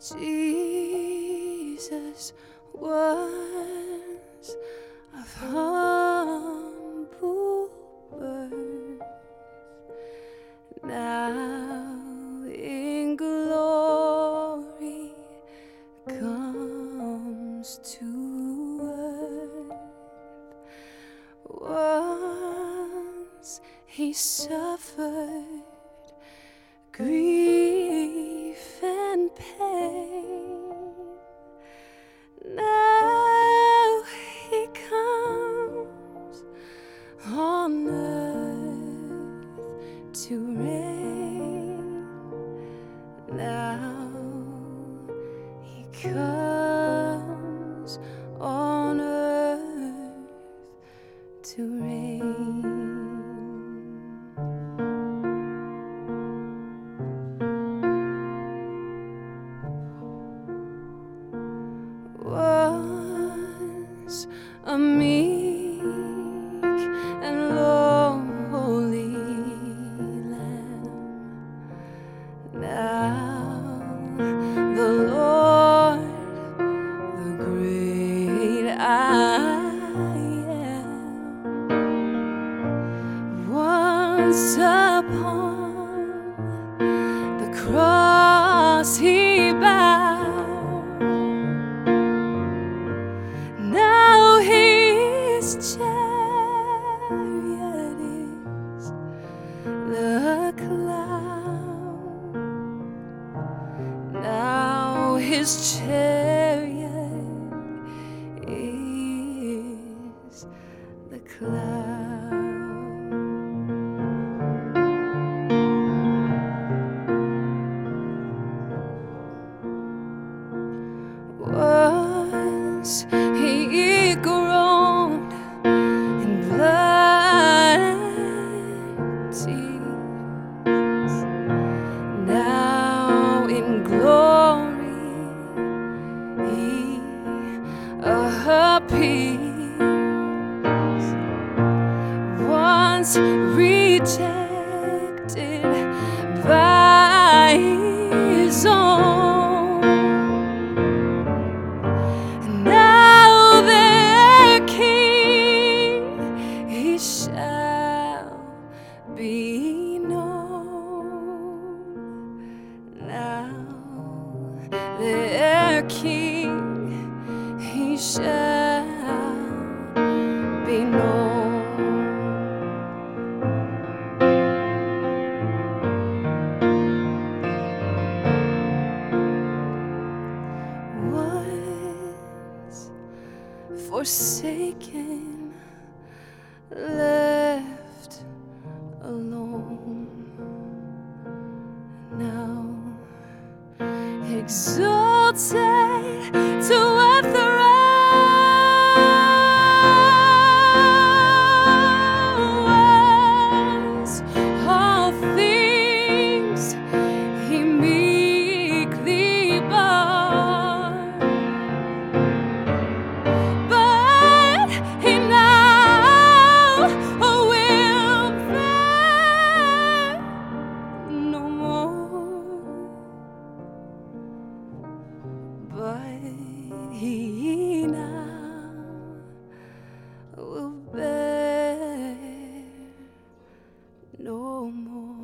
Jesus was of humble birth, now in glory comes to earth. Once he suffered grief and pain, now he comes on earth to reign. Now he comes on earth to reign. Was a meek and lowly lamb, now the Lord, the great I am, once upon the cross he bowed. Now his chariot is the cloud. Now his chariot is the cloud. Was he groaned in blood and tears, now in glory he appears. Once rejected by his own, shall be known. Now their King, he shall be known. Was forsaken, left alone, now exalted to a throne. All things he meekly bore, but he now will bear no more, but he now will bear no more.